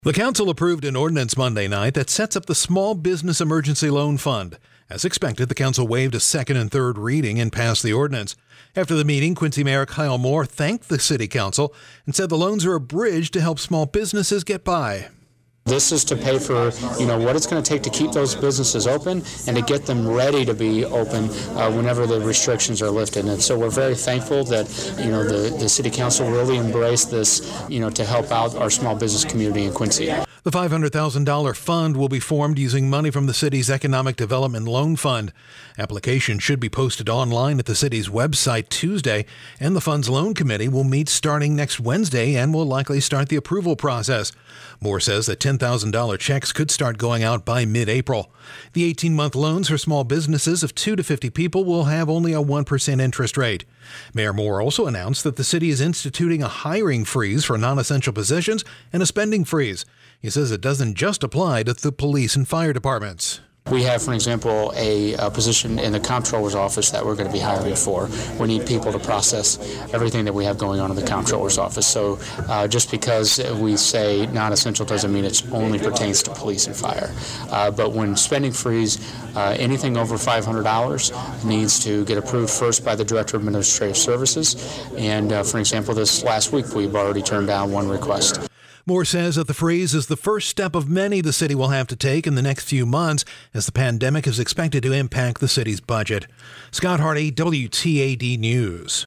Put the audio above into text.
The council approved an ordinance Monday night that sets up the Small Business Emergency Loan Fund. As expected, the council waived a second and third reading and passed the ordinance. After the meeting, Quincy Mayor Kyle Moore thanked the city council and said the loans are a bridge to help small businesses get by. This is to pay for, what it's going to take to keep those businesses open and to get them ready to be open whenever the restrictions are lifted. And so we're very thankful that, the city council really embraced this, to help out our small business community in Quincy. The $500,000 fund will be formed using money from the city's Economic Development Loan Fund. Applications should be posted online at the city's website Tuesday, and the fund's loan committee will meet starting next Wednesday and will likely start the approval process. Moore says that $10,000 checks could start going out by mid-April. The 18-month loans for small businesses of 2 to 50 people will have only a 1% interest rate. Mayor Moore also announced that the city is instituting a hiring freeze for non-essential positions and a spending freeze. He says it doesn't just apply to the police and fire departments. We have, for example, a position in the comptroller's office that we're going to be hiring for. We need people to process everything that we have going on in the comptroller's office. So just because we say non-essential doesn't mean it only pertains to police and fire. But when spending freeze, anything over $500 needs to get approved first by the Director of Administrative Services. And for example, this last week we've already turned down one request. Moore says that the freeze is the first step of many the city will have to take in the next few months as the pandemic is expected to impact the city's budget. Scott Hardy, WTAD News.